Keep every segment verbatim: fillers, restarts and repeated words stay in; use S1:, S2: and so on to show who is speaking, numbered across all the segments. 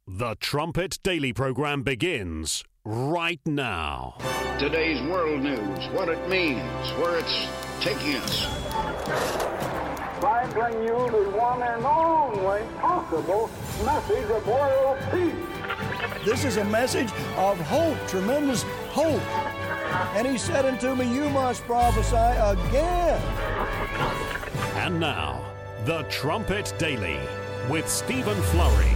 S1: The Trumpet Daily program begins right now.
S2: Today's world news, what it means, where it's taking us.
S3: I bring you the one and only possible message of world peace.
S4: This is a message of hope, tremendous hope. And he said unto me, you must prophesy again.
S1: And now, The Trumpet Daily with Stephen Flurry.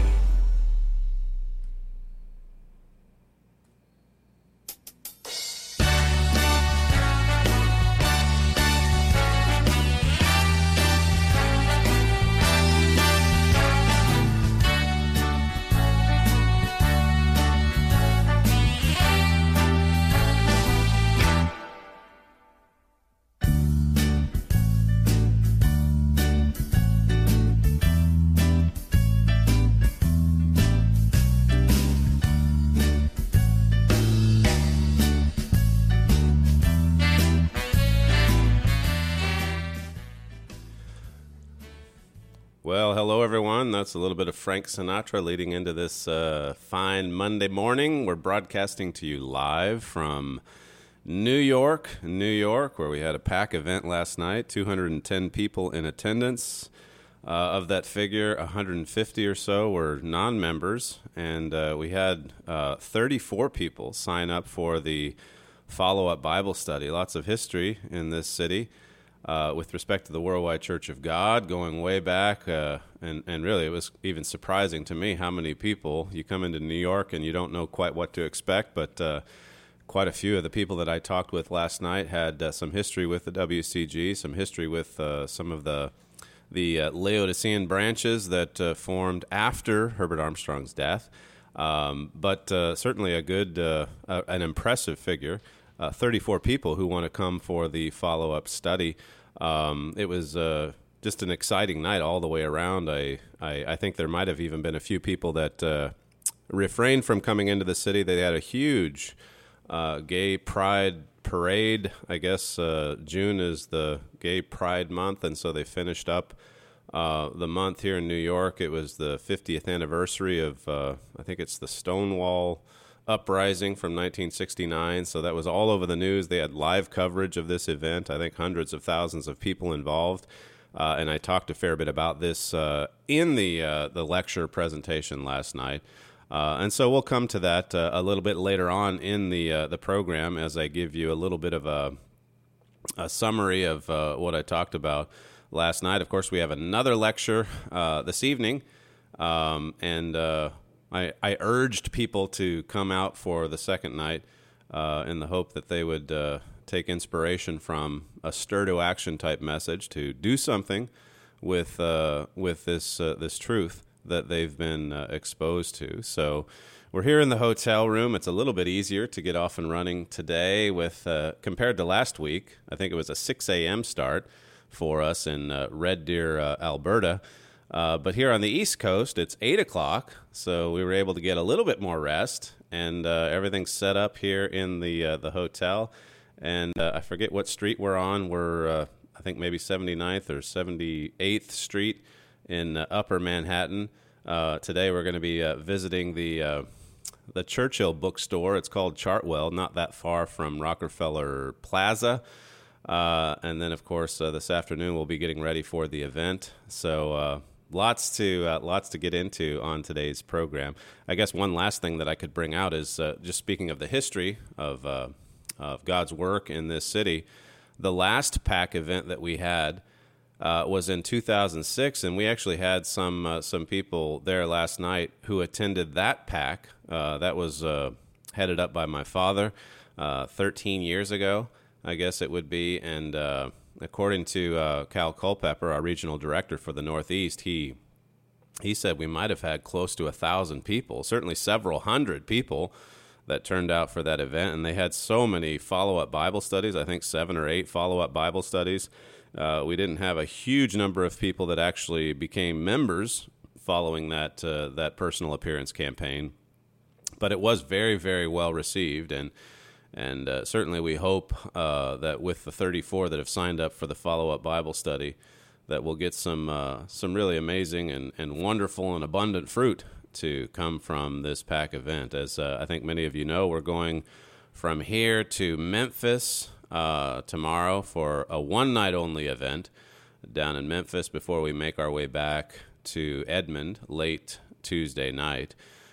S5: Well, hello, everyone. That's a little bit of Frank Sinatra leading into this uh, fine Monday morning. We're broadcasting to you live from New York, New York, where we had a PAC event last night, two hundred ten people in attendance. Uh, of that figure, one hundred fifty or so were non-members, and uh, we had uh, thirty-four people sign up for the follow-up Bible study. Lots of history in this city. Uh, with respect to the Worldwide Church of God, going way back, uh, and, and really it was even surprising to me how many people, you come into New York and you don't know quite what to expect, but uh, quite a few of the people that I talked with last night had uh, some history with the W C G, some history with uh, some of the the uh, Laodicean branches that uh, formed after Herbert Armstrong's death, um, but uh, certainly a good, uh, uh, an impressive figure. Uh, thirty-four people who want to come for the follow-up study. Um, it was uh, just an exciting night all the way around. I, I, I think there might have even been a few people that uh, refrained from coming into the city. They had a huge uh, gay pride parade. I guess uh, June is the gay pride month, and so they finished up uh, the month here in New York. It was the fiftieth anniversary of, uh, I think it's the Stonewall Uprising from nineteen sixty-nine, so that was all over the news. They had live coverage of this event, I think hundreds of thousands of people involved, uh, and I talked a fair bit about this uh, in the uh, the lecture presentation last night. Uh, and so we'll come to that uh, a little bit later on in the uh, the program as I give you a little bit of a, a summary of uh, what I talked about last night. Of course, we have another lecture uh, this evening, um, and uh I, I urged people to come out for the second night uh, in the hope that they would uh, take inspiration from a stir-to-action type message to do something with uh, with this uh, this truth that they've been uh, exposed to. So we're here in the hotel room. It's a little bit easier to get off and running today with uh, compared to last week. I think it was a six a.m. start for us in uh, Red Deer, uh, Alberta. Uh, but here on the East Coast, it's eight o'clock, so we were able to get a little bit more rest, and uh, everything's set up here in the uh, the hotel. And uh, I forget what street we're on. We're, uh, I think, maybe seventy-ninth or seventy-eighth Street in uh, Upper Manhattan. Uh, today we're going to be uh, visiting the uh, the Churchill bookstore. It's called Chartwell, not that far from Rockefeller Plaza. Uh, and then, of course, uh, this afternoon we'll be getting ready for the event. So uh, lots to uh, lots to get into on today's program. I guess one last thing that I could bring out is uh, just speaking of the history of uh, of God's work in this city. The last PAC event that we had uh, was in two thousand six, and we actually had some uh, some people there last night who attended that PAC. Uh, that was uh, headed up by my father uh, thirteen years ago. I guess it would be, and uh, according to uh, Cal Culpepper, our regional director for the Northeast, he he said we might have had close to a thousand people, certainly several hundred people that turned out for that event, and they had so many follow-up Bible studies, I think seven or eight follow-up Bible studies. Uh, we didn't have a huge number of people that actually became members following that uh, that personal appearance campaign, but it was very, very well received, and And uh, certainly we hope uh, that with the thirty-four that have signed up for the follow-up Bible study, that we'll get some uh, some really amazing and, and wonderful and abundant fruit to come from this PAC event. As uh, I think many of you know, we're going from here to Memphis uh, tomorrow for a one-night-only event down in Memphis before we make our way back to Edmond late Tuesday night.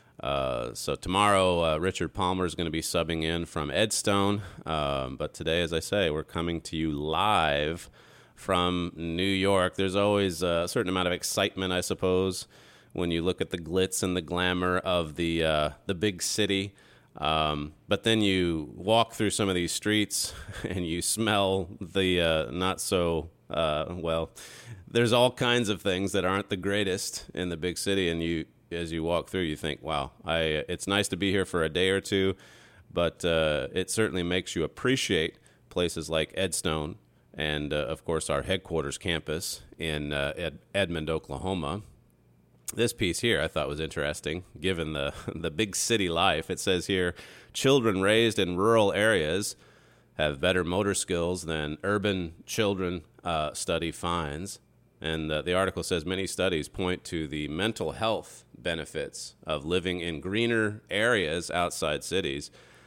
S5: Uh, so tomorrow, uh, Richard Palmer is going to be subbing in from Edstone. Um, but today, as I say, we're coming to you live from New York. There's always a certain amount of excitement, I suppose, when you look at the glitz and the glamour of the uh, the big city. Um, but then you walk through some of these streets and you smell the uh, not so, uh, well, there's all kinds of things that aren't the greatest in the big city, and you as you walk through, you think, wow, I, it's nice to be here for a day or two, but uh, it certainly makes you appreciate places like Edstone and, uh, of course, our headquarters campus in uh, Ed- Edmond, Oklahoma. This piece here I thought was interesting, given the, the big city life. It says here, children raised in rural areas have better motor skills than urban children, uh, study finds. And uh, the article says many studies point to the mental health benefits of living in greener areas outside cities.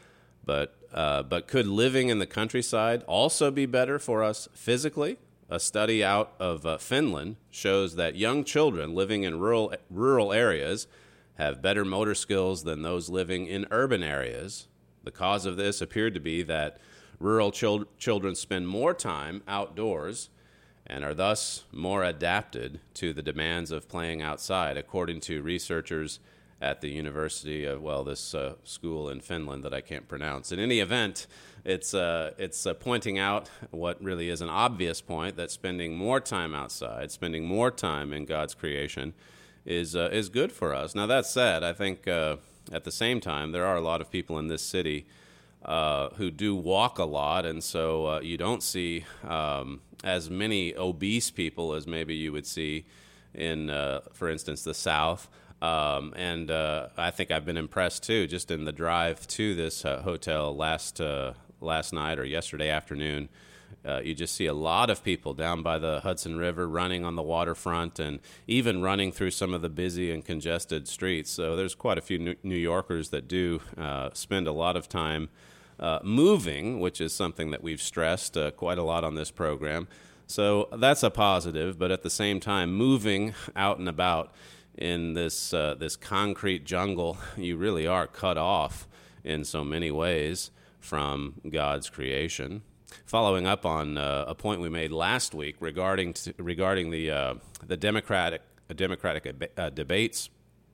S5: But uh, but could living in the countryside also be better for us physically? A study out of uh, Finland shows that young children living in rural rural areas have better motor skills than those living in urban areas. The cause of this appeared to be that rural chil- children spend more time outdoors and are thus more adapted to the demands of playing outside, according to researchers at the University of, well, this uh, school in Finland that I can't pronounce. In any event, it's uh, it's uh, pointing out what really is an obvious point, that spending more time outside, spending more time in God's creation is uh, is good for us. Now, that said, I think uh, at the same time, there are a lot of people in this city uh, who do walk a lot, and so uh, you don't see um, as many obese people as maybe you would see in, uh, for instance, the South. Um, and uh, I think I've been impressed, too, just in the drive to this uh, hotel last uh, last night or yesterday afternoon. Uh, you just see a lot of people down by the Hudson River running on the waterfront and even running through some of the busy and congested streets. So there's quite a few New Yorkers that do uh, spend a lot of time uh, moving, which is something that we've stressed uh, quite a lot on this program. So that's a positive, but at the same time, moving out and about in this uh, this concrete jungle, you really are cut off in so many ways from God's creation. Following up on uh, a point we made last week regarding to, regarding the uh, the Democratic uh, Democratic uh, debates,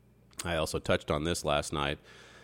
S5: I also touched on this last night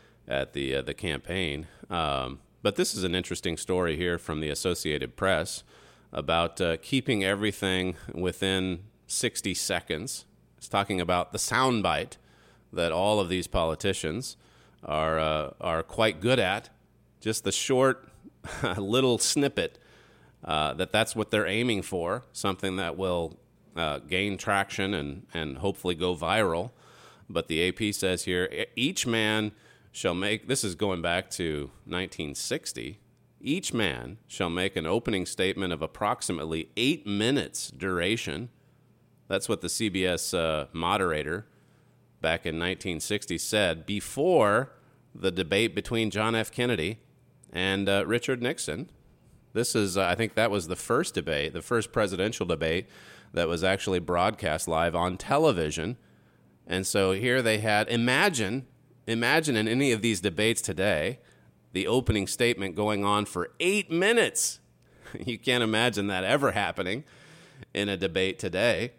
S5: at the uh, the campaign. Um, but this is an interesting story here from the Associated Press about uh, keeping everything within sixty seconds. It's talking about the soundbite that all of these politicians are uh, are quite good at. Just the short little snippet uh, that that's what they're aiming for, something that will uh, gain traction and, and hopefully go viral. But the A P says here, each man shall make, this is going back to nineteen sixty, each man shall make an opening statement of approximately eight minutes duration. That's what the C B S uh, moderator back in nineteen sixty said before the debate between John F. Kennedy and uh, Richard Nixon. This is, uh, I think that was the first debate, the first presidential debate that was actually broadcast live on television. And so here they had, imagine, imagine in any of these debates today, the opening statement going on for eight minutes. You can't imagine that ever happening in a debate today.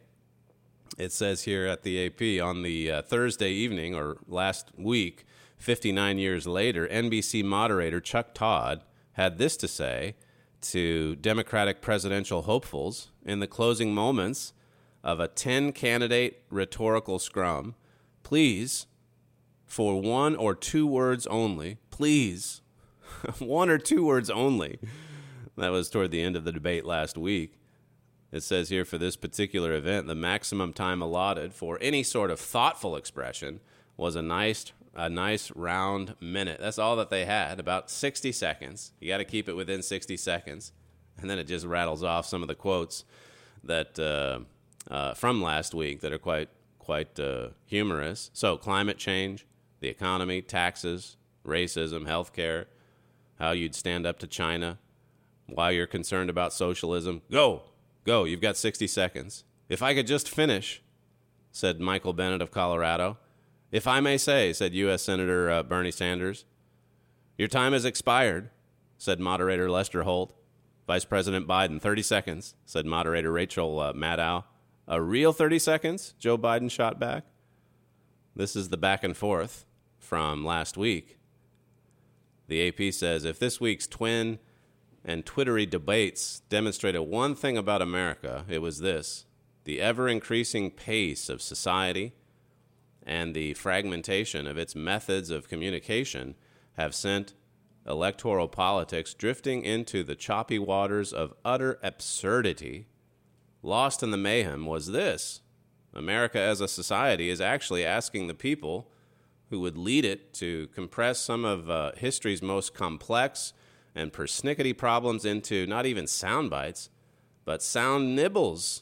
S5: It says here at the A P, on the uh, Thursday evening or last week, fifty-nine years later, N B C moderator Chuck Todd had this to say to Democratic presidential hopefuls in the closing moments of a ten-candidate rhetorical scrum. Please, for one or two words only, please, one or two words only. That was toward the end of the debate last week. It says here, for this particular event, the maximum time allotted for any sort of thoughtful expression was a nice a nice round minute. That's all that they had, about sixty seconds. You got to keep it within sixty seconds. And then it just rattles off some of the quotes that uh, uh, from last week that are quite quite uh, humorous. So climate change, the economy, taxes, racism, healthcare, how you'd stand up to China, why you're concerned about socialism. Go, go, you've got sixty seconds. If I could just finish, said Michael Bennet of Colorado. If I may say, said U S Senator uh, Bernie Sanders. Your time has expired, said moderator Lester Holt. Vice President Biden, thirty seconds, said moderator Rachel uh, Maddow. A real thirty seconds, Joe Biden shot back. This is the back and forth from last week. The A P says, if this week's twin and twittery debates demonstrated one thing about America, it was this: the ever-increasing pace of society and the fragmentation of its methods of communication have sent electoral politics drifting into the choppy waters of utter absurdity. Lost in the mayhem was this: America as a society is actually asking the people who would lead it to compress some of uh, history's most complex and persnickety problems into not even sound bites, but sound nibbles.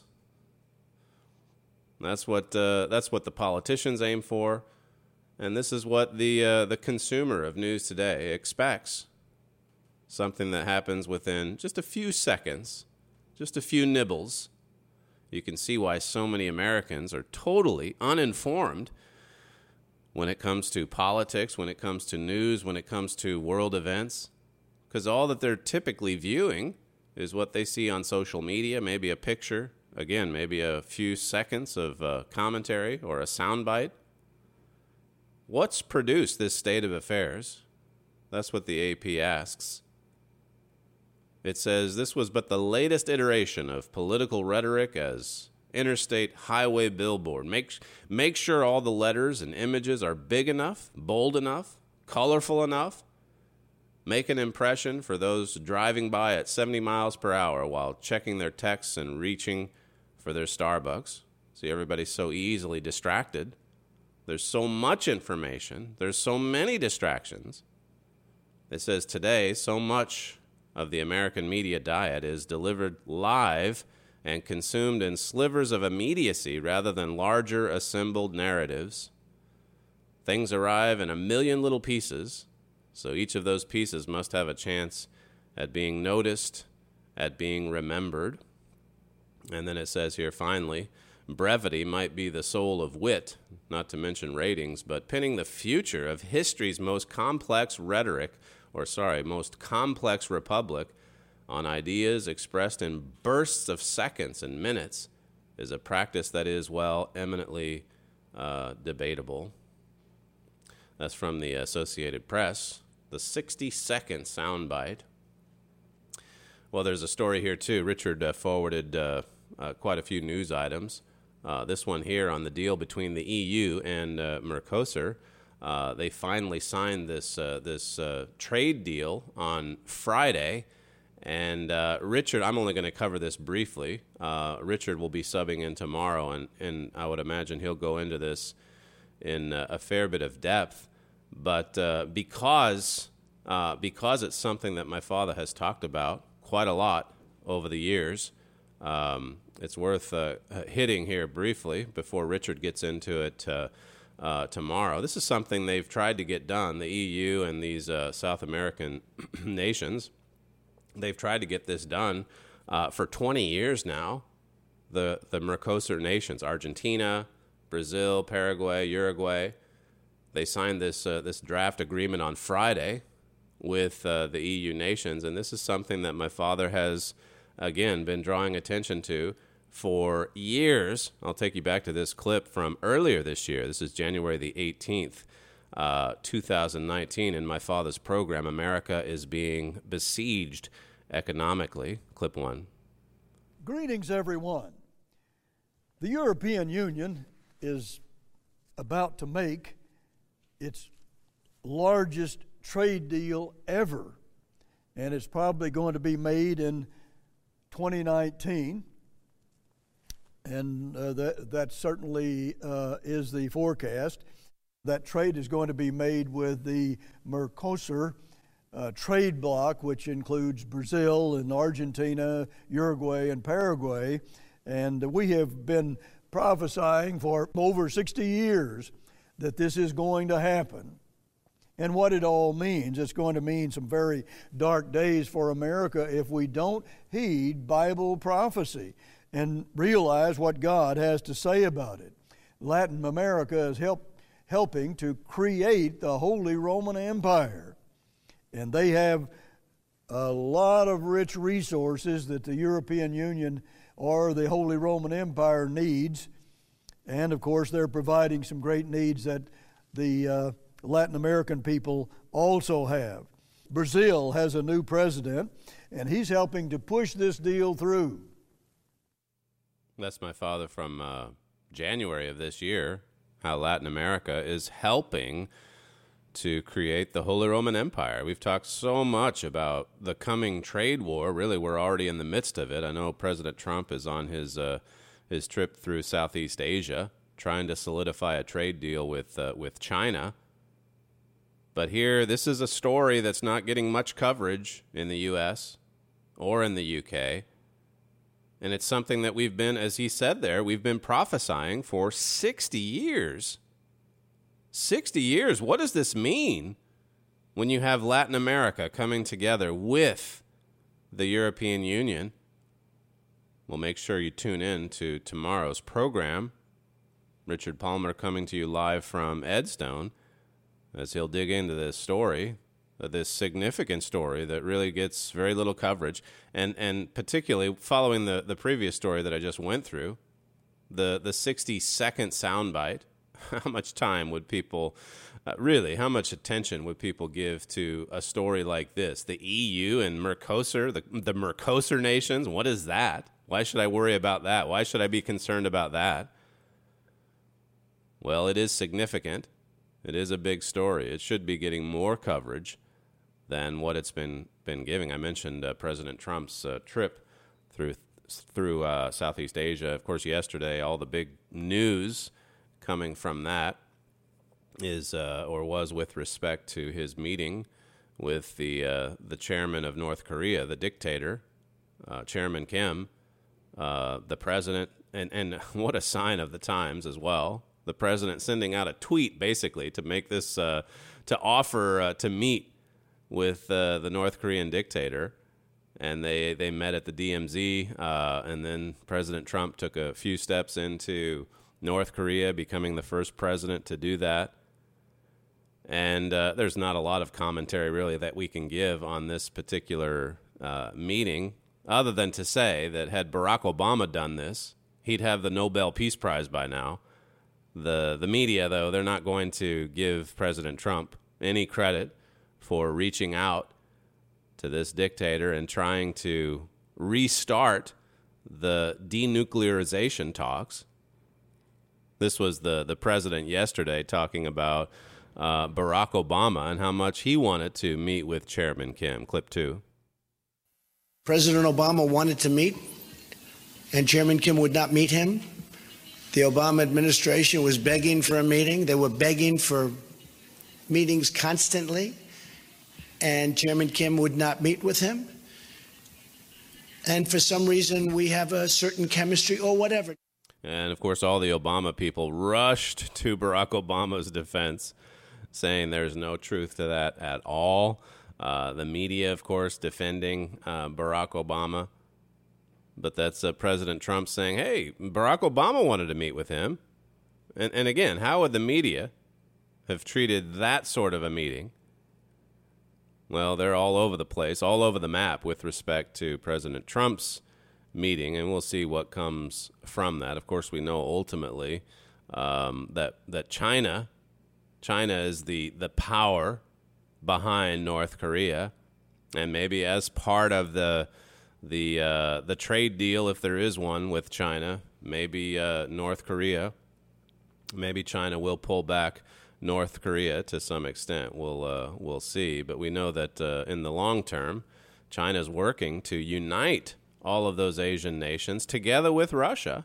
S5: That's what uh, that's what the politicians aim for, and this is what the uh, the consumer of news today expects. Something that happens within just a few seconds, just a few nibbles. You can see why so many Americans are totally uninformed when it comes to politics, when it comes to news, when it comes to world events, because all that they're typically viewing is what they see on social media, maybe a picture, again, maybe a few seconds of uh, commentary or a soundbite. What's produced this state of affairs? That's what the A P asks. It says this was but the latest iteration of political rhetoric as interstate highway billboard. Make, make sure all the letters and images are big enough, bold enough, colorful enough. Make an impression for those driving by at seventy miles per hour while checking their texts and reaching for their Starbucks. See, everybody's so easily distracted. There's so much information. There's so many distractions. It says today, so much of the American media diet is delivered live and consumed in slivers of immediacy rather than larger assembled narratives. Things arrive in a million little pieces, so each of those pieces must have a chance at being noticed, at being remembered. And then it says here, finally, brevity might be the soul of wit, not to mention ratings, but pinning the future of history's most complex rhetoric, or sorry, most complex republic, on ideas expressed in bursts of seconds and minutes is a practice that is, well, eminently uh, debatable. That's from the Associated Press, the sixty-second soundbite. Well, there's a story here, too. Richard uh, forwarded uh, uh, quite a few news items. Uh, this one here on the deal between the E U and uh, Mercosur. Uh, they finally signed this uh, this uh, trade deal on Friday. And uh, Richard, I'm only going to cover this briefly. Uh, Richard will be subbing in tomorrow, and, and I would imagine he'll go into this in uh, a fair bit of depth. But uh, because uh, because it's something that my father has talked about quite a lot over the years, um, it's worth uh, hitting here briefly before Richard gets into it uh, uh, tomorrow. This is something they've tried to get done, the E U and these uh, South American nations. They've tried to get this done uh, for twenty years now. The the Mercosur nations, Argentina, Brazil, Paraguay, Uruguay, they signed this uh, this draft agreement on Friday with uh, the E U nations, and this is something that my father has, again, been drawing attention to for years. I'll take you back to this clip from earlier this year. This is January the eighteenth, uh, two thousand nineteen, in my father's program, America is Being Besieged Economically. Clip one.
S4: Greetings, everyone. The European Union is about to make its largest trade deal ever, and it's probably going to be made in twenty nineteen, and uh, that, that certainly uh, is the forecast. That trade is going to be made with the Mercosur uh, trade bloc, which includes Brazil and Argentina, Uruguay, and Paraguay. And we have been prophesying for over sixty years that this is going to happen. And what it all means, it's going to mean some very dark days for America if we don't heed Bible prophecy and realize what God has to say about it. Latin America is help, helping to create the Holy Roman Empire. And they have a lot of rich resources that the European Union or the Holy Roman Empire needs. And of course, they're providing some great needs that the uh, Latin American people also have. Brazil has a new president, and he's helping to push this deal through.
S5: That's my father from uh, January of this year, how Latin America is helping to create the Holy Roman Empire. We've talked so much about the coming trade war. Really, we're already in the midst of it. I know President Trump is on his uh, his trip through Southeast Asia, trying to solidify a trade deal with uh, with China. But here, this is a story that's not getting much coverage in the U S or in the U K. And it's something that we've been, as he said there, we've been prophesying for sixty years. sixty years. What does this mean when you have Latin America coming together with the European Union? Well, make sure you tune in to tomorrow's program. Richard Palmer coming to you live from Edstone, as he'll dig into this story, this significant story that really gets very little coverage, and and particularly following the, the previous story that I just went through, the the sixty-second soundbite. How much time would people, uh, really, how much attention would people give to a story like this? The E U and Mercosur, the, the Mercosur nations, what is that? Why should I worry about that? Why should I be concerned about that? Well, it is significant. It is a big story. It should be getting more coverage than what it's been been giving. I mentioned uh, President Trump's uh, trip through through uh, Southeast Asia. Of course, yesterday, all the big news coming from that is uh, or was with respect to his meeting with the uh, the chairman of North Korea, the dictator, uh, Chairman Kim, uh, the president, and, and what a sign of the times as well. The president sending out a tweet basically to make this, uh, to offer uh, to meet with uh, the North Korean dictator. And they, they met at the D M Z, uh, and then President Trump took a few steps into North Korea, becoming the first president to do that. And uh, there's not a lot of commentary really that we can give on this particular uh, meeting, other than to say that had Barack Obama done this, he'd have the Nobel Peace Prize by now. The the media, though, they're not going to give President Trump any credit for reaching out to this dictator and trying to restart the denuclearization talks. This was the, the president yesterday talking about uh, Barack Obama and how much he wanted to meet with Chairman Kim. Clip two.
S6: President Obama wanted to meet, and Chairman Kim would not meet him. The Obama administration was begging for a meeting. They were begging for meetings constantly, and Chairman Kim would not meet with him. And for some reason, we have a certain chemistry or whatever.
S5: And, of course, all the Obama people rushed to Barack Obama's defense, saying there's no truth to that at all. Uh, the media, of course, defending uh, Barack Obama. But that's uh, President Trump saying, hey, Barack Obama wanted to meet with him. And, and again, how would the media have treated that sort of a meeting? Well, they're all over the place, all over the map with respect to President Trump's meeting, and we'll see what comes from that. Of course, we know ultimately um, that that China, China is the, the power behind North Korea, and maybe as part of the the uh, the trade deal, if there is one with China, maybe uh, North Korea, maybe China will pull back North Korea to some extent. We'll uh, we'll see, but we know that uh, in the long term, China's working to unite all of those Asian nations together with Russia.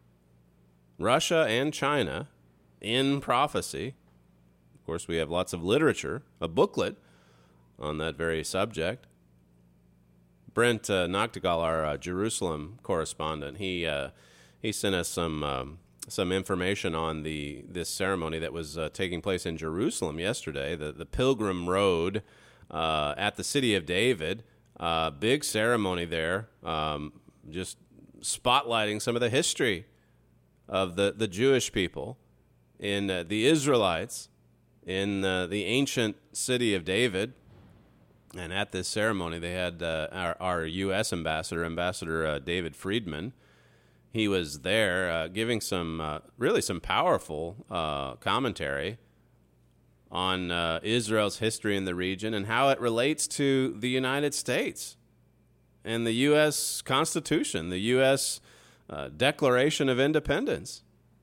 S5: Russia and China in prophecy. Of course, we have lots of literature, a booklet on that very subject. Brent uh, Noctegal, our uh, Jerusalem correspondent, he uh, he sent us some um, some information on the this ceremony that was uh, taking place in Jerusalem yesterday, the, the Pilgrim Road uh, at the City of David. Uh, big ceremony there, um, just spotlighting some of the history of the, the Jewish people in uh, the Israelites in uh, the ancient city of David. And at this ceremony, they had uh, our, our U S ambassador, Ambassador uh, David Friedman. He was there uh, giving some uh, really some powerful uh, commentary on uh, Israel's history in the region and how it relates to the United States and the U S Constitution, the U S uh, Declaration of Independence.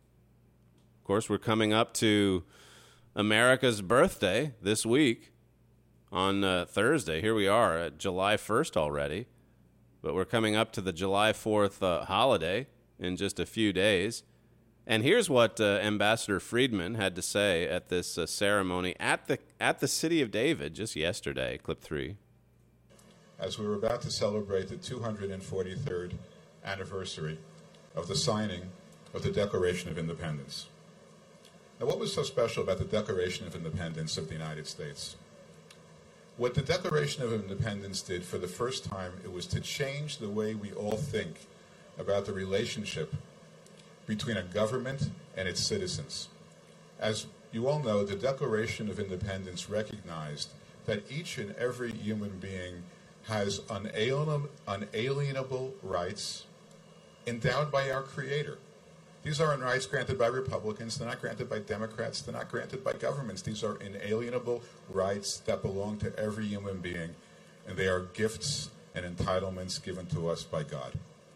S5: Of course, we're coming up to America's birthday this week on uh, Thursday. Here we are at July first already, but we're coming up to the July fourth uh, holiday in just a few days. And here's what uh, Ambassador Friedman had to say at this uh, ceremony at the at the City of David just yesterday. Clip three.
S7: As we were about to celebrate the two hundred forty-third anniversary of the signing of the Declaration of Independence. Now, what was so special about the Declaration of Independence of the United States? What the Declaration of Independence did for the first time, it was to change the way we all think about the relationship between a government and its citizens. As you all know, the Declaration of Independence recognized that each and every human being has unalienable, unalienable rights endowed by our Creator. These aren't rights granted by Republicans, they're not granted by Democrats, they're not granted by governments. These are inalienable rights that belong to every human being, and they are gifts and entitlements given to us by God.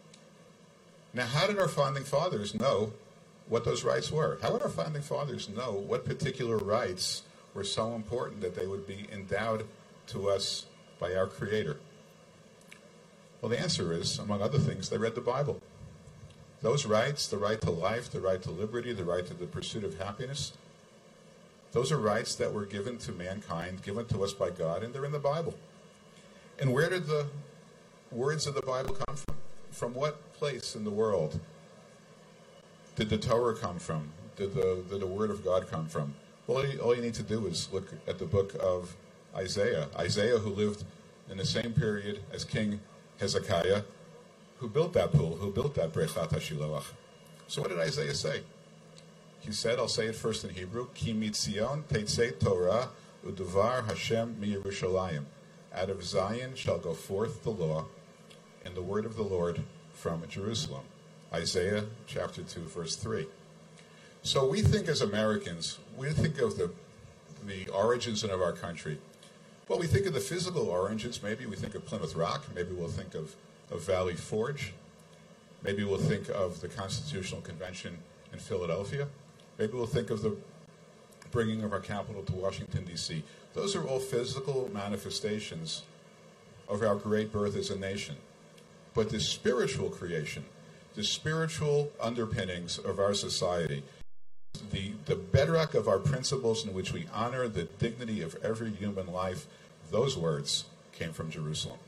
S7: Now, how did our founding fathers know what those rights were? How would our founding fathers know what particular rights were so important that they would be endowed to us by our Creator? Well, the answer is, among other things, they read the Bible. Those rights, the right to life, the right to liberty, the right to the pursuit of happiness, those are rights that were given to mankind, given to us by God, and they're in the Bible. And where did the words of the Bible come from? From what place in the world did the Torah come from? Did the, did the Word of God come from? Well, all you, all you need to do is look at the book of Isaiah. Isaiah, who lived in the same period as King Hezekiah, who built that pool, who built that Brechat HaShiloach. So what did Isaiah say? He said, I'll say it first in Hebrew, Ki mitzion teitzei Torah u'devar Hashem miYerushalayim. Out of Zion shall go forth the law and the word of the Lord from Jerusalem. Isaiah chapter two, verse three. So we think as Americans, we think of the, the origins of our country. Well, we think of the physical origins. Maybe we think of Plymouth Rock. Maybe we'll think of, of Valley Forge. Maybe we'll think of the Constitutional Convention in Philadelphia. Maybe we'll think of the bringing of our capital to Washington, D C Those are all physical manifestations of our great birth as a nation. But the spiritual creation, the spiritual underpinnings of our society, the, the bedrock of our principles in which we honor the dignity of every human life, those words came from Jerusalem.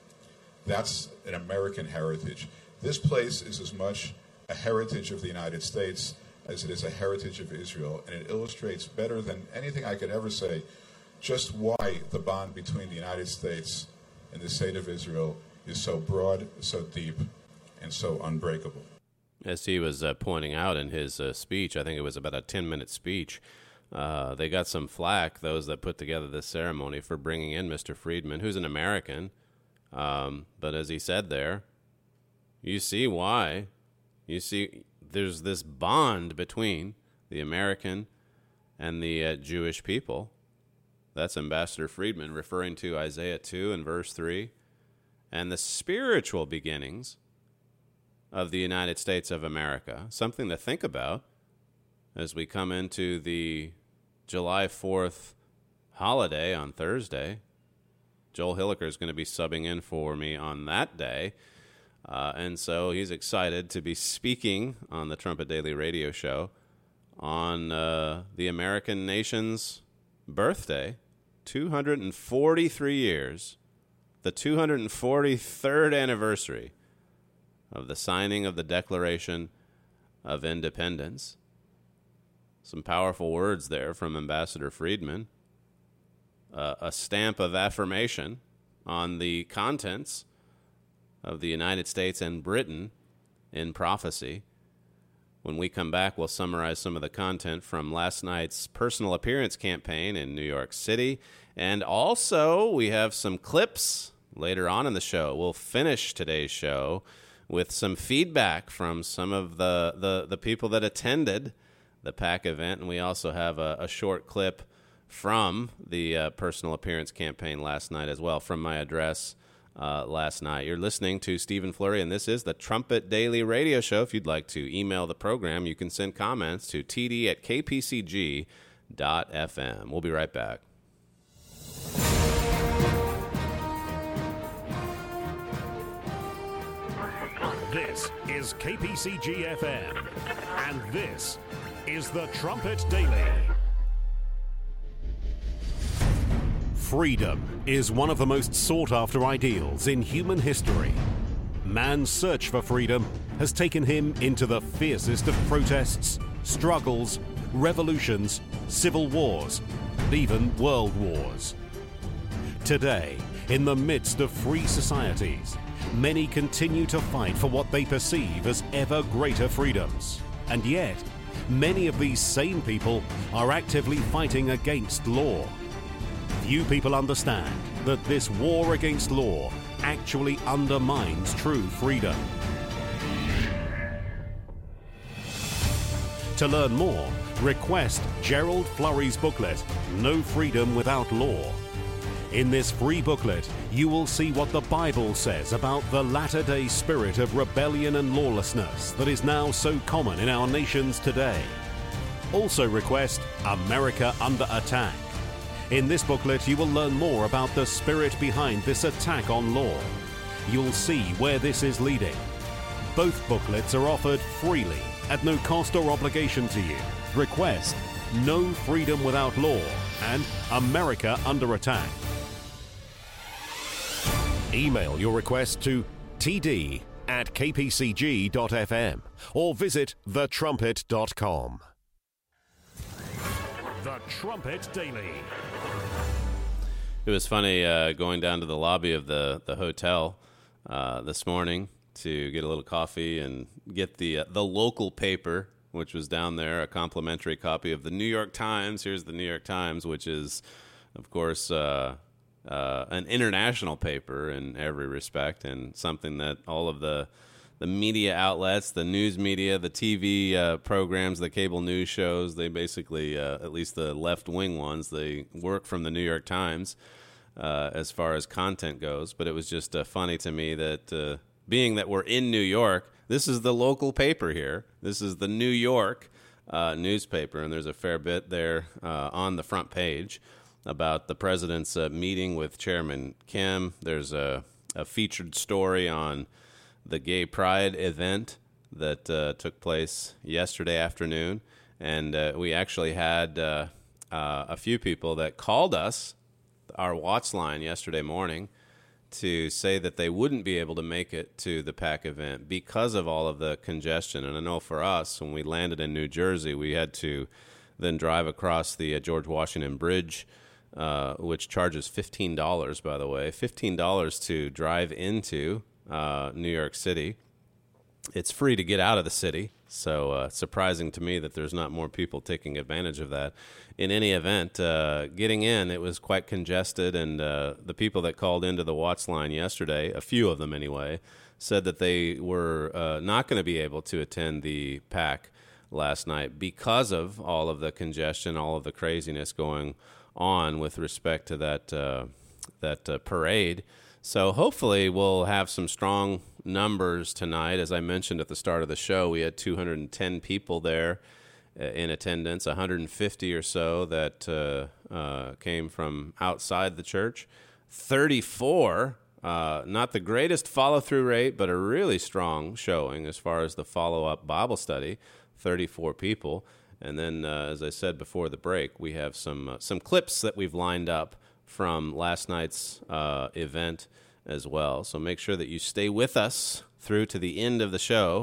S7: That's an American heritage. This place is as much a heritage of the United States as it is a heritage of Israel, and it illustrates better than anything I could ever say just why the bond between the United States and the state of Israel is so broad, so deep, and so unbreakable.
S5: As he was uh, pointing out in his uh, speech, I think it was about a ten-minute speech, uh, they got some flack, those that put together this ceremony, for bringing in Mister Friedman, who's an American. Um, but as he said there, you see why. You see there's this bond between the American and the uh, Jewish people. That's Ambassador Friedman referring to Isaiah two and verse three. And the spiritual beginnings of the United States of America. Something to think about as we come into the July fourth holiday on Thursday. Joel Hilliker is going to be subbing in for me on that day. Uh, and so he's excited to be speaking on the Trumpet Daily Radio Show on uh, the American nation's birthday, two hundred forty-three years, the two hundred forty-third anniversary of the signing of the Declaration of independence. Some powerful words there from Ambassador Friedman. Uh, a stamp of affirmation on the contents of the United States and Britain in prophecy. When we come back, we'll summarize some of the content from last night's personal appearance campaign in New York City. And also, we have some clips later on in the show. We'll finish today's show with some feedback from some of the, the, the people that attended the PAC event. And we also have a, a short clip from the uh, personal appearance campaign last night as well, from my address Uh, last night. You're listening to Stephen Flurry, and this is the Trumpet Daily Radio Show. If you'd like to email the program, you can send comments to t d at k p c g dot f m. We'll be right back.
S1: This is K P C G F M, and this is the Trumpet Daily. Freedom is one of the most sought-after ideals in human history. Man's search for freedom has taken him into the fiercest of protests, struggles, revolutions, civil wars, and even world wars. Today, in the midst of free societies, many continue to fight for what they perceive as ever greater freedoms. And yet, many of these same people are actively fighting against law. Few people understand that this war against law actually undermines true freedom. To learn more, request Gerald Flurry's booklet, No Freedom Without Law. In this free booklet, you will see what the Bible says about the latter-day spirit of rebellion and lawlessness that is now so common in our nations today. Also request America Under Attack. In this booklet, you will learn more about the spirit behind this attack on law. You'll see where this is leading. Both booklets are offered freely at no cost or obligation to you. Request No Freedom Without Law and America Under Attack. Email your request to t d at k p c g dot f m or visit the trumpet dot com. The Trumpet Daily.
S5: It was funny uh, going down to the lobby of the, the hotel uh, this morning to get a little coffee and get the uh, the local paper, which was down there, a complimentary copy of the New York Times. Here's the New York Times, which is, of course, uh, uh, an international paper in every respect, and something that all of the the media outlets, the news media, the T V uh, programs, the cable news shows, they basically, uh, at least the left-wing ones, they work from the New York Times uh, as far as content goes. But it was just uh, funny to me that uh, being that we're in New York, this is the local paper here. This is the New York uh, newspaper, and there's a fair bit there uh, on the front page about the president's uh, meeting with Chairman Kim. There's a, a featured story on the Gay Pride event that uh, took place yesterday afternoon. And uh, we actually had uh, uh, a few people that called us, our watch line, yesterday morning to say that they wouldn't be able to make it to the PAC event because of all of the congestion. And I know for us, when we landed in New Jersey, we had to then drive across the uh, George Washington Bridge, uh, which charges fifteen dollars, by the way, fifteen dollars to drive into Uh, New York City. It's free to get out of the city, so uh, surprising to me that there's not more people taking advantage of that. In any event, uh, getting in, it was quite congested, and uh, the people that called into the watch line yesterday, a few of them anyway, said that they were uh, not going to be able to attend the PAC last night because of all of the congestion, all of the craziness going on with respect to that, uh, that uh, parade. So hopefully we'll have some strong numbers tonight. As I mentioned at the start of the show, we had two hundred ten people there in attendance, one hundred fifty or so that uh, uh, came from outside the church. thirty-four, uh, not the greatest follow-through rate, but a really strong showing as far as the follow-up Bible study, thirty-four people. And then, uh, as I said before the break, we have some uh, some clips that we've lined up from last night's uh, event as well. So make sure that you stay with us through to the end of the show.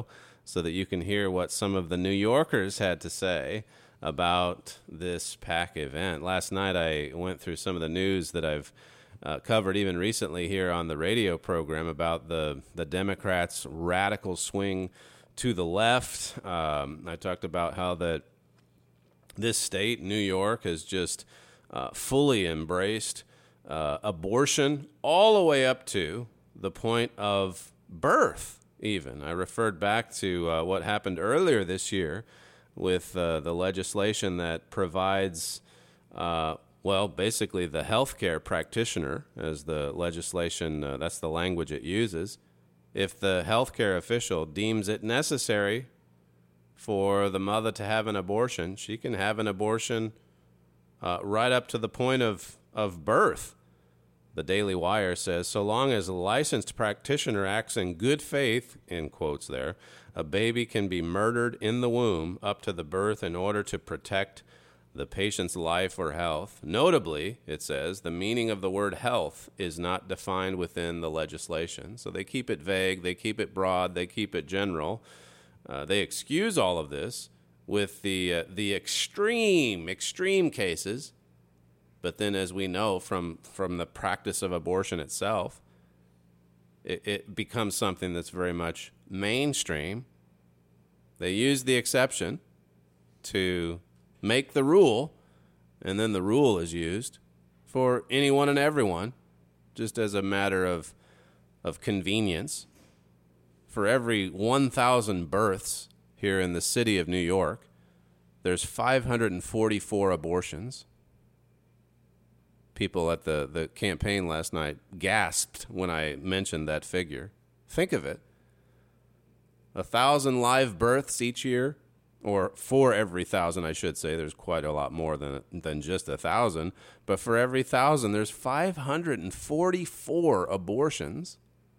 S5: so that you can hear what some of the New Yorkers had to say about this PAC event. Last night I went through some of the news that I've uh, covered even recently here on the radio program about the, the Democrats' radical swing to the left. Um, I talked about how that this state, New York, has just uh, fully embraced uh, abortion all the way up to the point of birth, even. I referred back to uh, what happened earlier this year with uh, the legislation that provides, uh, well, basically the healthcare practitioner, as the legislation, uh, that's the language it uses. If the healthcare official deems it necessary for the mother to have an abortion, she can have an abortion uh, right up to the point of, of birth. The Daily Wire says, so long as a licensed practitioner acts in good faith, in quotes there, a baby can be murdered in the womb up to the birth in order to protect the patient's life or health. Notably, it says, the meaning of the word health is not defined within the legislation. So they keep it vague, they keep it broad, they keep it general. Uh, they excuse all of this with the uh, the extreme, extreme cases. But then, as we know from, from the practice of abortion itself, it, it becomes something that's very much mainstream. They use the exception to make the rule, and then the rule is used for anyone and everyone, just as a matter of of convenience. For every one thousand births here in the city of New York, there's five hundred forty-four abortions. People at the, the campaign last night gasped when I mentioned that figure. Think of it. A thousand live births each year, or for every thousand, I should say. There's quite a lot more than than just a thousand. But for every thousand, there's five hundred forty-four abortions.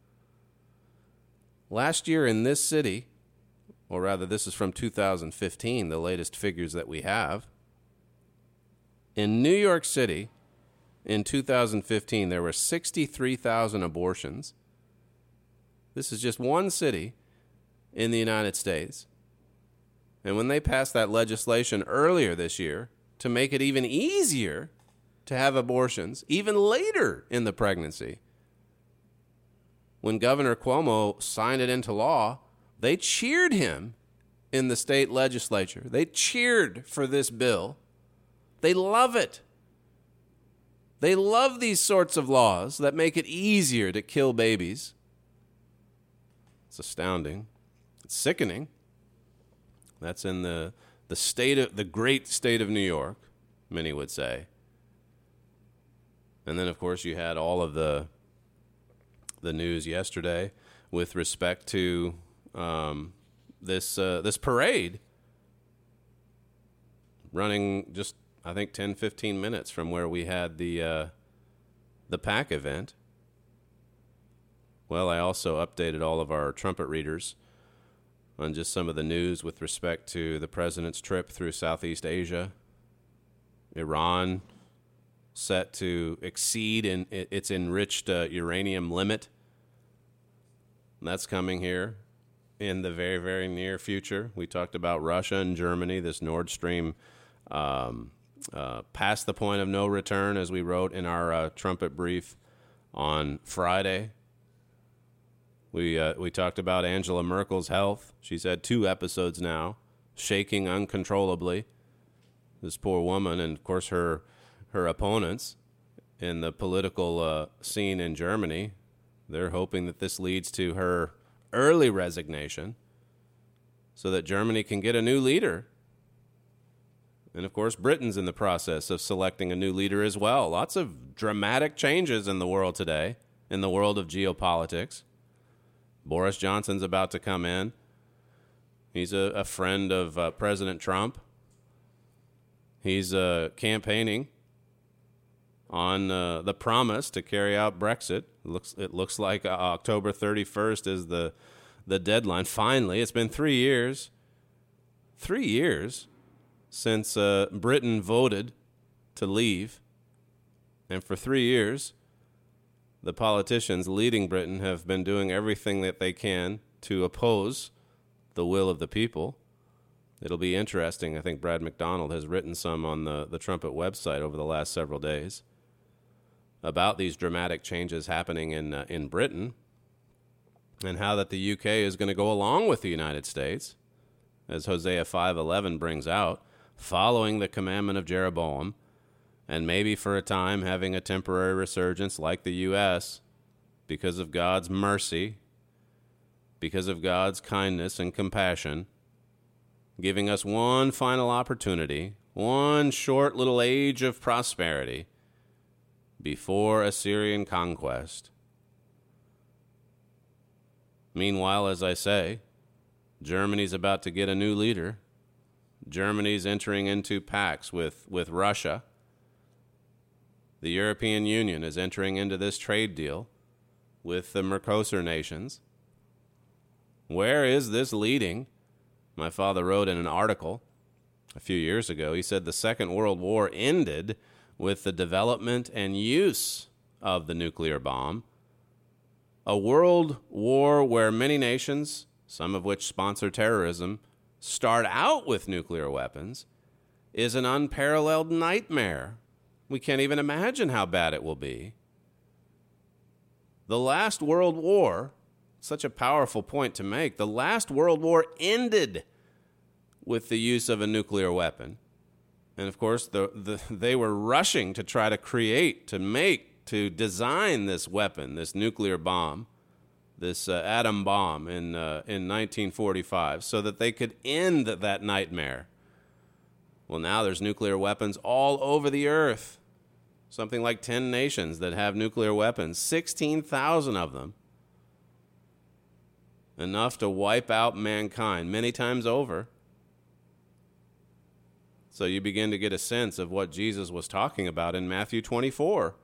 S5: Last year in this city, or rather this is from two thousand fifteen, the latest figures that we have. In New York City, in two thousand fifteen, there were sixty-three thousand abortions. This is just one city in the United States. And when they passed that legislation earlier this year to make it even easier to have abortions, even later in the pregnancy, when Governor Cuomo signed it into law, they cheered him in the state legislature. They cheered for this bill. They love it. They love these sorts of laws that make it easier to kill babies. It's astounding. It's sickening. That's in the the state of the great state of New York, many would say. And then, of course, you had all of the the news yesterday with respect to um, this uh, this parade running just, I think, ten, fifteen minutes from where we had the uh, the PAC event. Well, I also updated all of our trumpet readers on just some of the news with respect to the president's trip through Southeast Asia. Iran set to exceed in its enriched uh, uranium limit. That's coming here in the very, very near future. We talked about Russia and Germany, this Nord Stream um, uh, past the point of no return, as we wrote in our uh, trumpet brief on Friday. We uh, we talked about Angela Merkel's health. She's had two episodes now, shaking uncontrollably. This poor woman, and of course her her opponents in the political uh, scene in Germany, they're hoping that this leads to her early resignation so that Germany can get a new leader. And of course, Britain's in the process of selecting a new leader as well. Lots of dramatic changes in the world today, in the world of geopolitics. Boris Johnson's about to come in. He's a, a friend of uh, President Trump. He's uh, campaigning on uh, the promise to carry out Brexit. It looks, it looks like uh, October thirty-first is the, the deadline. Finally, it's been three years. Three years since uh, Britain voted to leave. And for three years, the politicians leading Britain have been doing everything that they can to oppose the will of the people. It'll be interesting. I think Brad McDonald has written some on the, the Trumpet website over the last several days about these dramatic changes happening in uh, in Britain, and how that the U K is going to go along with the United States, as Hosea five eleven brings out, following the commandment of Jeroboam, and maybe for a time having a temporary resurgence like the U S because of God's mercy, because of God's kindness and compassion, giving us one final opportunity, one short little age of prosperity before Assyrian conquest. Meanwhile, as I say, Germany's about to get a new leader. Germany's entering into pacts with, with Russia. The European Union is entering into this trade deal with the Mercosur nations. Where is this leading? My father wrote in an article a few years ago, he said the Second World War ended with the development and use of the nuclear bomb. A world war where many nations, some of which sponsor terrorism, start out with nuclear weapons, is an unparalleled nightmare. We can't even imagine how bad it will be. The last World War, such a powerful point to make, the last World War ended with the use of a nuclear weapon. And of course, the, the, they were rushing to try to create, to make, to design this weapon, this nuclear bomb, this uh, atom bomb in uh, in nineteen forty-five, so that they could end that nightmare. Well, now there's nuclear weapons all over the earth. Something like ten nations that have nuclear weapons, sixteen thousand of them. Enough to wipe out mankind many times over. So you begin to get a sense of what Jesus was talking about in Matthew twenty-four,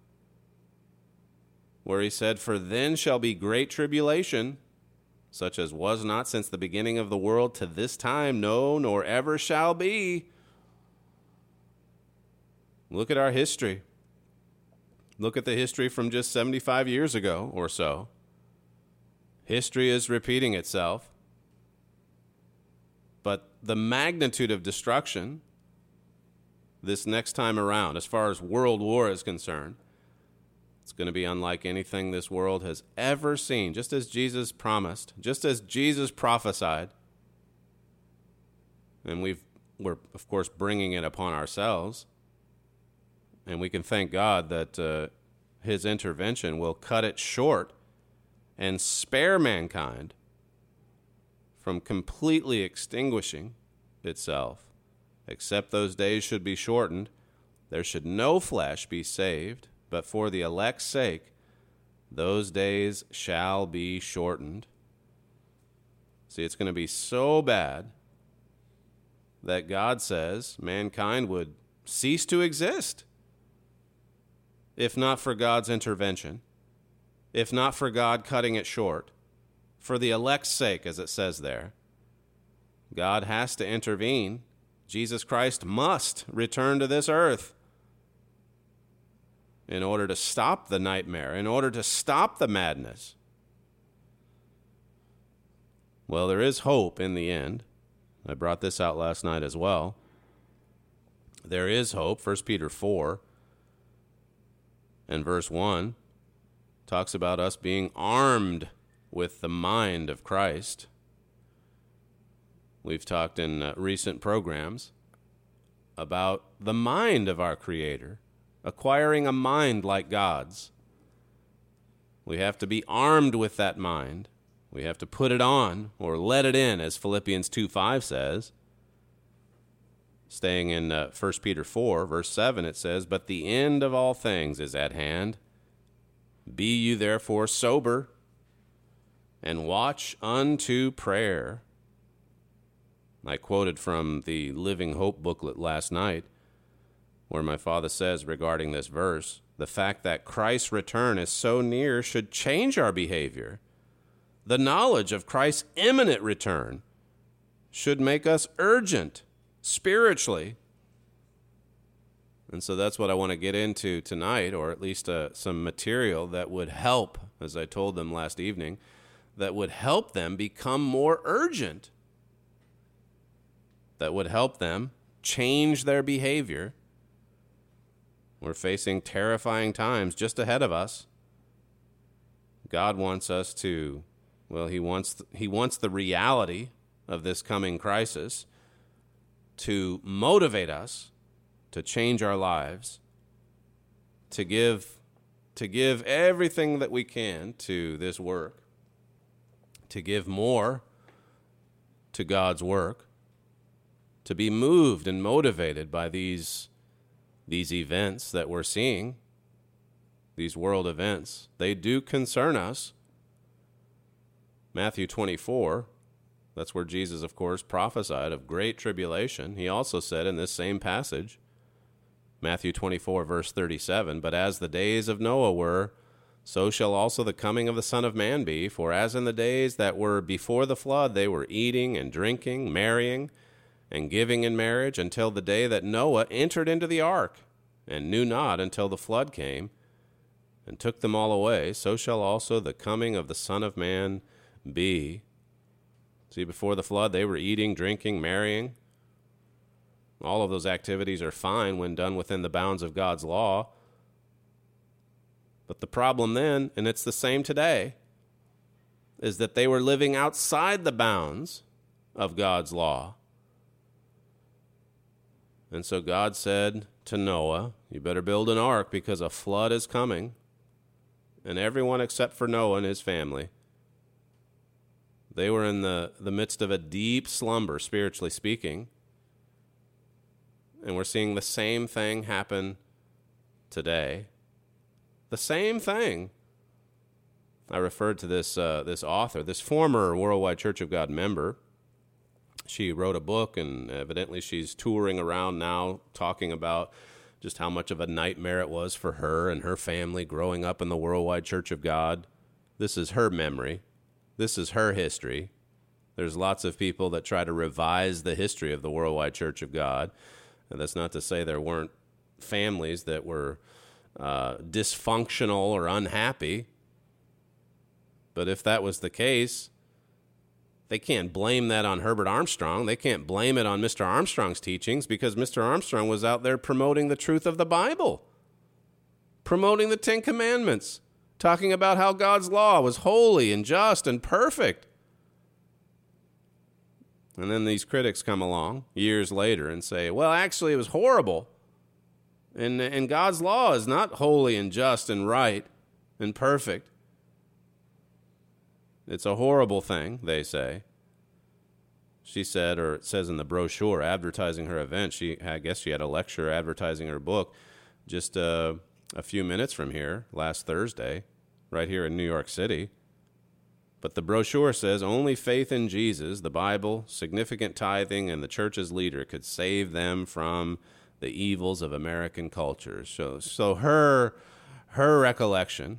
S5: where he said, "For then shall be great tribulation, such as was not since the beginning of the world to this time, no, nor ever shall be." Look at our history. Look at the history from just seventy-five years ago or so. History is repeating itself. But the magnitude of destruction this next time around, as far as world war is concerned, it's going to be unlike anything this world has ever seen, just as Jesus promised, just as Jesus prophesied. And we've, we're, of course, bringing it upon ourselves. And we can thank God that uh, his intervention will cut it short and spare mankind from completely extinguishing itself. Except those days should be shortened. There should no flesh be saved, but for the elect's sake, those days shall be shortened. See, it's going to be so bad that God says mankind would cease to exist if not for God's intervention, if not for God cutting it short. For the elect's sake, as it says there, God has to intervene. Jesus Christ must return to this earth in order to stop the nightmare, in order to stop the madness. Well, there is hope in the end. I brought this out last night as well. There is hope. First Peter four and verse one talks about us being armed with the mind of Christ. We've talked in uh, recent programs about the mind of our Creator, acquiring a mind like God's. We have to be armed with that mind. We have to put it on or let it in, as Philippians two five says. Staying in uh, First Peter four, verse seven, it says, "But the end of all things is at hand. Be you therefore sober, and watch unto prayer." I quoted from the Living Hope booklet last night, where my father says regarding this verse, the fact that Christ's return is so near should change our behavior. The knowledge of Christ's imminent return should make us urgent spiritually. And so that's what I want to get into tonight, or at least uh, some material that would help, as I told them last evening, that would help them become more urgent, that would help them change their behavior. We're facing terrifying times just ahead of us. God wants us to, well, he wants he wants the reality of this coming crisis to motivate us to change our lives, to give to give everything that we can to this work, to give more to God's work, to be moved and motivated by these these events that we're seeing, these world events. They do concern us. Matthew twenty-four, that's where Jesus, of course, prophesied of great tribulation. He also said in this same passage, Matthew twenty-four, verse thirty-seven, "But as the days of Noah were, so shall also the coming of the Son of Man be. For as in the days that were before the flood, they were eating and drinking, marrying, and giving in marriage, until the day that Noah entered into the ark, and knew not until the flood came, and took them all away, so shall also the coming of the Son of Man be." See, before the flood, they were eating, drinking, marrying. All of those activities are fine when done within the bounds of God's law. But the problem then, and it's the same today, is that they were living outside the bounds of God's law. And so God said to Noah, you better build an ark because a flood is coming. And everyone except for Noah and his family, they were in the, the midst of a deep slumber, spiritually speaking. And we're seeing the same thing happen today. The same thing. I referred to this uh, this author, this former Worldwide Church of God member. She wrote a book, and evidently she's touring around now talking about just how much of a nightmare it was for her and her family growing up in the Worldwide Church of God. This is her memory. This is her history. There's lots of people that try to revise the history of the Worldwide Church of God. And that's not to say there weren't families that were uh, dysfunctional or unhappy. But if that was the case, they can't blame that on Herbert Armstrong. They can't blame it on Mister Armstrong's teachings, because Mister Armstrong was out there promoting the truth of the Bible, promoting the Ten Commandments, talking about how God's law was holy and just and perfect. And then these critics come along years later and say, well, actually it was horrible. And, and God's law is not holy and just and right and perfect. It's a horrible thing, they say. She said, or it says in the brochure advertising her event, she I guess she had a lecture advertising her book just uh, a few minutes from here, last Thursday, right here in New York City. But the brochure says only faith in Jesus, the Bible, significant tithing, and the church's leader could save them from the evils of American culture. So, so her, her recollection,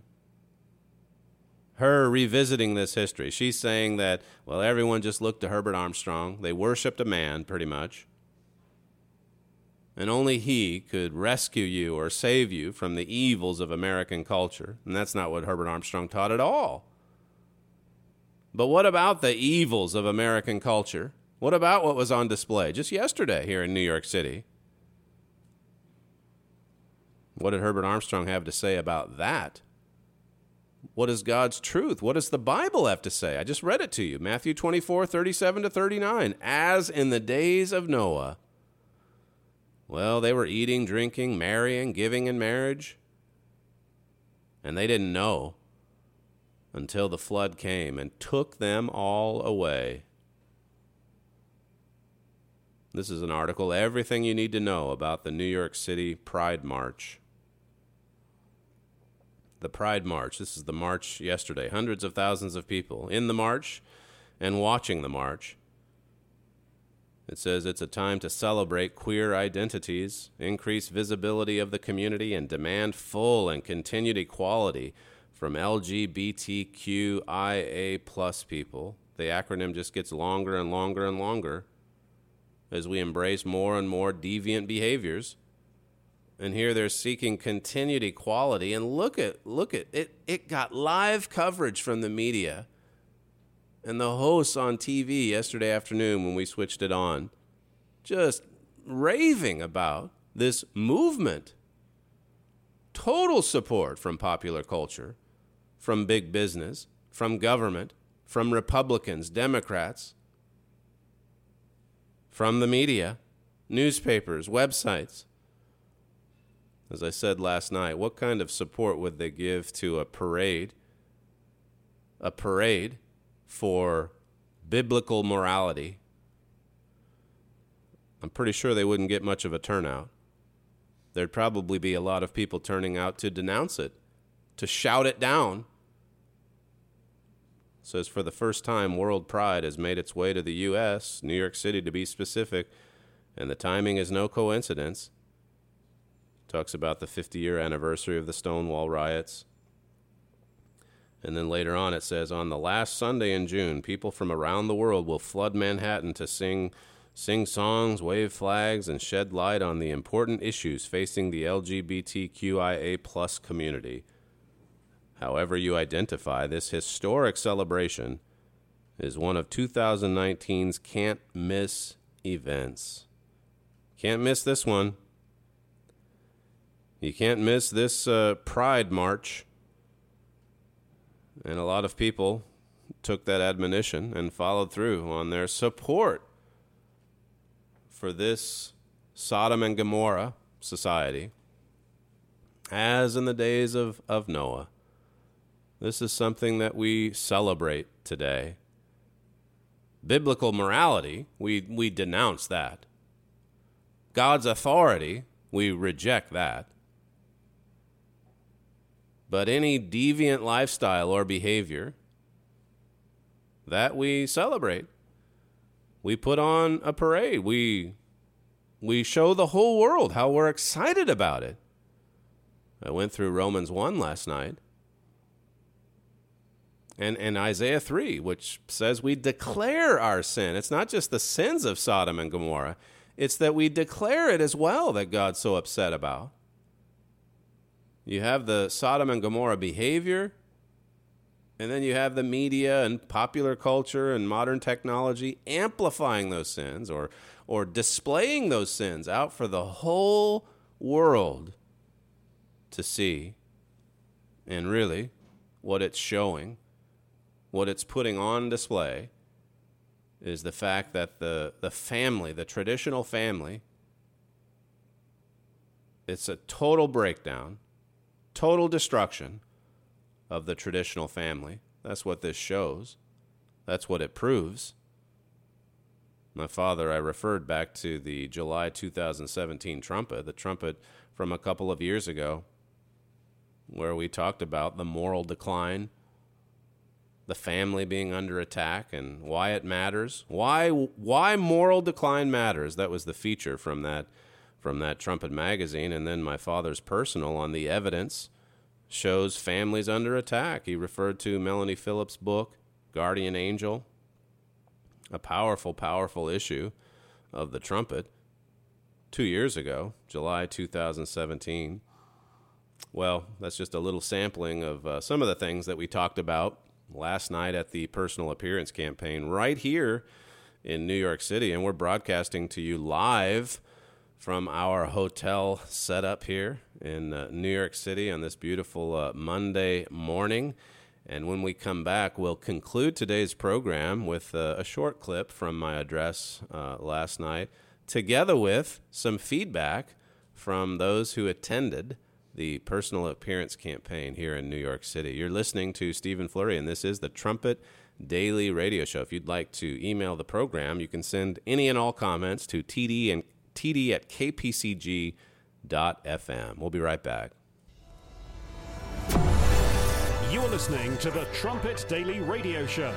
S5: her revisiting this history, she's saying that, well, everyone just looked to Herbert Armstrong. They worshipped a man, pretty much. And only he could rescue you or save you from the evils of American culture. And that's not what Herbert Armstrong taught at all. But what about the evils of American culture? What about what was on display just yesterday here in New York City? What did Herbert Armstrong have to say about that? What is God's truth? What does the Bible have to say? I just read it to you, Matthew twenty-four, thirty-seven to thirty-nine. As in the days of Noah. Well, they were eating, drinking, marrying, giving in marriage. And they didn't know until the flood came and took them all away. This is an article, everything you need to know about the New York City Pride March. The Pride March. This is the march yesterday. Hundreds of thousands of people in the march and watching the march. It says it's a time to celebrate queer identities, increase visibility of the community, and demand full and continued equality from L G B T Q I A plus people. The acronym just gets longer and longer and longer as we embrace more and more deviant behaviors. And here they're seeking continued equality. And look at look at it. It got live coverage from the media and the hosts on T V yesterday afternoon when we switched it on, just raving about this movement. Total support from popular culture, from big business, from government, from Republicans, Democrats, from the media, newspapers, websites. As I said last night, what kind of support would they give to a parade, a parade for biblical morality? I'm pretty sure they wouldn't get much of a turnout. There'd probably be a lot of people turning out to denounce it, to shout it down. It says for the first time, World Pride has made its way to the U S, New York City to be specific, and the timing is no coincidence. Talks about the fifty-year anniversary of the Stonewall riots. And then later on it says, on the last Sunday in June, people from around the world will flood Manhattan to sing sing songs, wave flags, and shed light on the important issues facing the L G B T Q I A plus community. However you identify, this historic celebration is one of two thousand nineteen's can't-miss events. Can't miss this one. You can't miss this uh, Pride March. And a lot of people took that admonition and followed through on their support for this Sodom and Gomorrah society, as in the days of, of Noah. This is something that we celebrate today. Biblical morality, we, we denounce that. God's authority, we reject that. But any deviant lifestyle or behavior, that we celebrate. We put on a parade. We we show the whole world how we're excited about it. I went through Romans one last night. And, and Isaiah three, which says we declare our sin. It's not just the sins of Sodom and Gomorrah. It's that we declare it as well that God's so upset about. You have the Sodom and Gomorrah behavior, and then you have the media and popular culture and modern technology amplifying those sins or or displaying those sins out for the whole world to see. And really, what it's showing, what it's putting on display, is the fact that the, the family, the traditional family, it's a total breakdown, total destruction of the traditional family. That's what this shows. That's what it proves. My father, I referred back to the July two thousand seventeen trumpet, the trumpet from a couple of years ago, where we talked about the moral decline, the family being under attack, and why it matters. Why why moral decline matters. That was the feature from that from that Trumpet magazine. And then my father's personal on the evidence shows families under attack. He referred to Melanie Phillips' book, Guardian Angel, a powerful, powerful issue of the Trumpet two years ago, July two thousand seventeen. Well, that's just a little sampling of uh, some of the things that we talked about last night at the Personal Appearance Campaign right here in New York City. And we're broadcasting to you live from our hotel setup here in uh, New York City on this beautiful uh, Monday morning. And when we come back, we'll conclude today's program with uh, a short clip from my address uh, last night, together with some feedback from those who attended the Personal Appearance Campaign here in New York City. You're listening to Stephen Flurry, and this is the Trumpet Daily Radio Show. If you'd like to email the program, you can send any and all comments to td and td at k p c g dot f m. We'll be right back.
S1: You're listening to the Trumpet Daily Radio Show.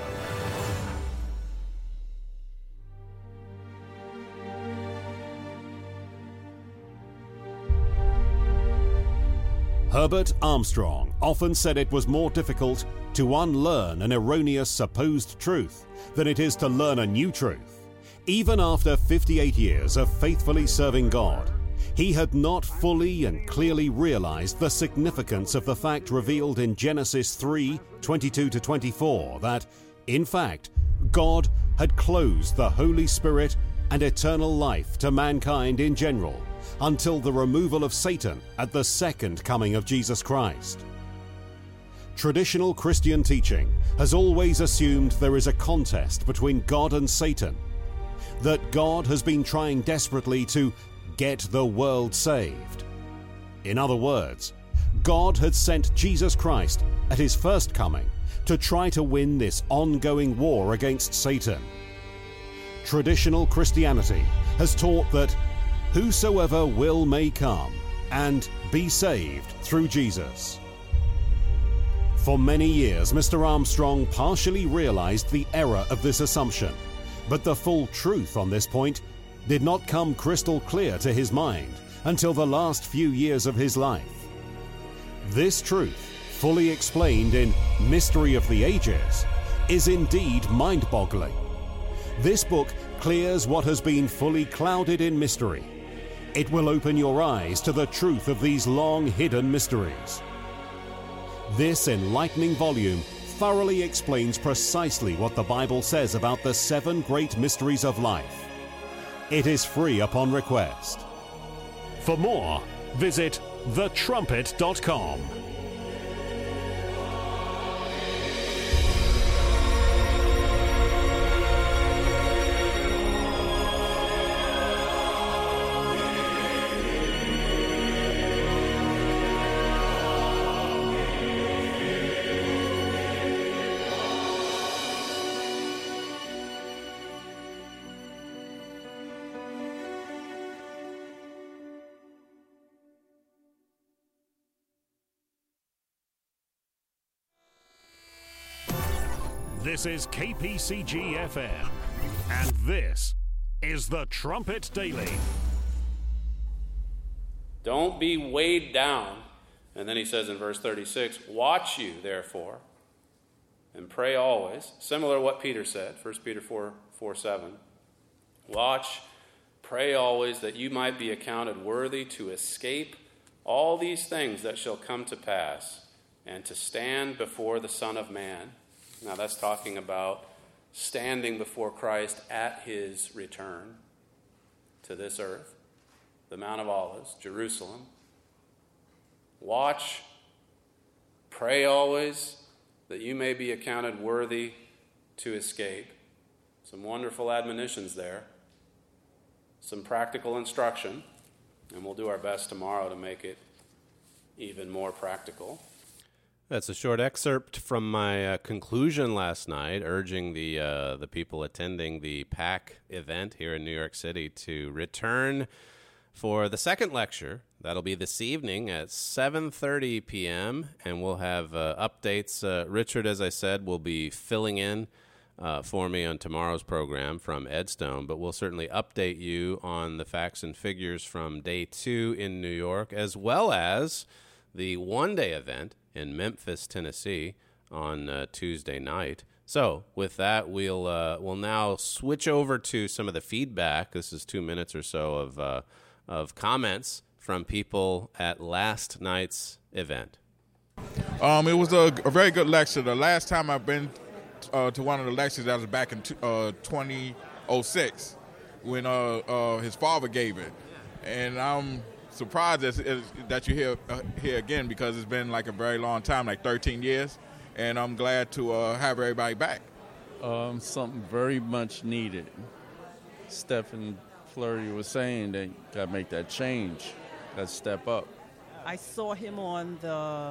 S1: Herbert Armstrong often said it was more difficult to unlearn an erroneous supposed truth than it is to learn a new truth. Even after fifty-eight years of faithfully serving God, he had not fully and clearly realized the significance of the fact revealed in Genesis three, twenty-two to twenty-four, that, in fact, God had closed the Holy Spirit and eternal life to mankind in general until the removal of Satan at the second coming of Jesus Christ. Traditional Christian teaching has always assumed there is a contest between God and Satan, that God has been trying desperately to get the world saved. In other words, God had sent Jesus Christ at his first coming to try to win this ongoing war against Satan. Traditional Christianity has taught that whosoever will may come and be saved through Jesus. For many years, Mister Armstrong partially realized the error of this assumption, but the full truth on this point did not come crystal clear to his mind until the last few years of his life. This truth, fully explained in Mystery of the Ages, is indeed mind-boggling. This book clears what has been fully clouded in mystery. It will open your eyes to the truth of these long-hidden mysteries. This enlightening volume thoroughly explains precisely what the Bible says about the seven great mysteries of life. It is free upon request. For more, visit the trumpet dot com. This is K P C G F M, and this is the Trumpet Daily.
S5: Don't be weighed down. And then he says in verse thirty-six, watch you, therefore, and pray always. Similar to what Peter said, First Peter four, four, seven. Watch, pray always, that you might be accounted worthy to escape all these things that shall come to pass, and to stand before the Son of Man. Now that's talking about standing before Christ at his return to this earth, the Mount of Olives, Jerusalem. Watch, pray always, that you may be accounted worthy to escape. Some wonderful admonitions there, some practical instruction, and we'll do our best tomorrow to make it even more practical. That's a short excerpt from my uh, conclusion last night, urging the uh, the people attending the PAC event here in New York City to return for the second lecture. That'll be this evening at seven thirty p.m., and we'll have uh, updates. Uh, Richard, as I said, will be filling in uh, for me on tomorrow's program from Edstone, but we'll certainly update you on the facts and figures from day two in New York, as well as the one-day event in Memphis, Tennessee on uh, Tuesday night. So with that, we'll uh, we'll now switch over to some of the feedback. This is two minutes or so of uh, of comments from people at last night's event.
S8: Um, it was a, a very good lecture. The last time I've been uh, to one of the lectures, that was back in t- uh, twenty oh six when uh, uh, his father gave it. And I'm surprised that, that you're here, uh, here again, because it's been like a very long time, like thirteen years, and I'm glad to uh, have everybody back.
S9: Um, something very much needed. Stephen Flurry was saying that you got to make that change, that step up.
S10: I saw him on the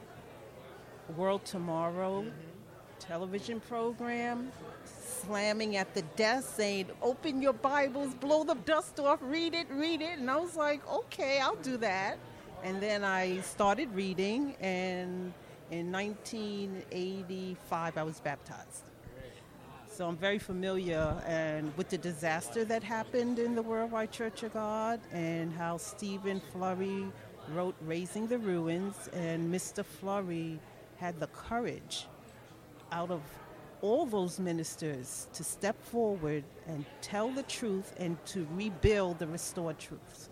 S10: World Tomorrow television program, slamming at the desk saying, open your Bibles, blow the dust off, read it, read it. And I was like, okay, I'll do that. And then I started reading, and in nineteen eighty-five, I was baptized. So I'm very familiar and with the disaster that happened in the Worldwide Church of God, and how Stephen Flurry wrote Raising the Ruins, and Mister Flurry had the courage out of all those ministers to step forward and tell the truth and to rebuild the restored truths.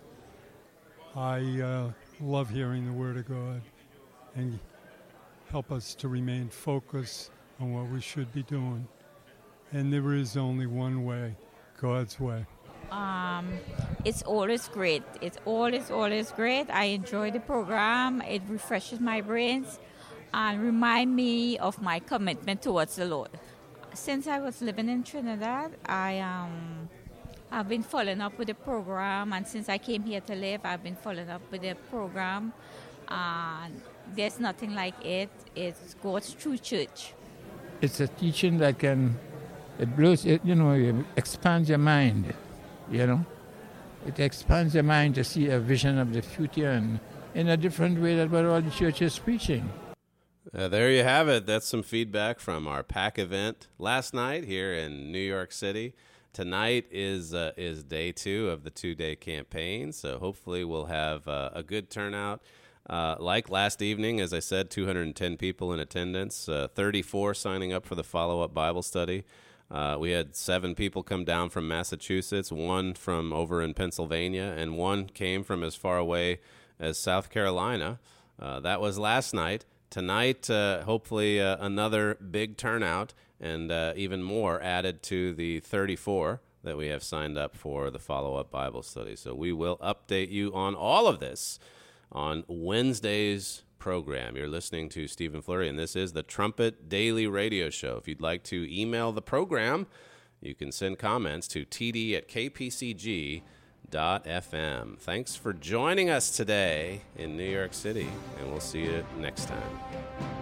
S11: I uh, love hearing the Word of God and help us to remain focused on what we should be doing. and there is only one way, God's way.
S12: Um, it's always great. It's always, always great. I enjoy the program. It refreshes my brains and remind me of my commitment towards the Lord. Since I was living in Trinidad, I um, I've been following up with the program, and since I came here to live, I've been following up with the program. And there's nothing like it. It's God's true church.
S13: It's a teaching that can, it blows, it, you know, it expands your mind, you know. It expands your mind to see a vision of the future and in a different way than what all the church is preaching.
S5: Uh, there you have it. That's some feedback from our PAC event last night here in New York City. Tonight is uh, is day two of the two-day campaign, so hopefully we'll have uh, a good turnout. Uh, like last evening, as I said, two hundred ten people in attendance, uh, thirty-four signing up for the follow-up Bible study. Uh, we had seven people come down from Massachusetts, one from over in Pennsylvania, and one came from as far away as South Carolina. Uh, that was last night. Tonight, uh, hopefully uh, another big turnout and uh, even more added to the thirty-four that we have signed up for the follow-up Bible study. So we will update you on all of this on Wednesday's program. You're listening to Stephen Flurry, and this is the Trumpet Daily Radio Show. If you'd like to email the program, you can send comments to t d at k p c g dot f m. Thanks for joining us today in New York City, and we'll see you next time.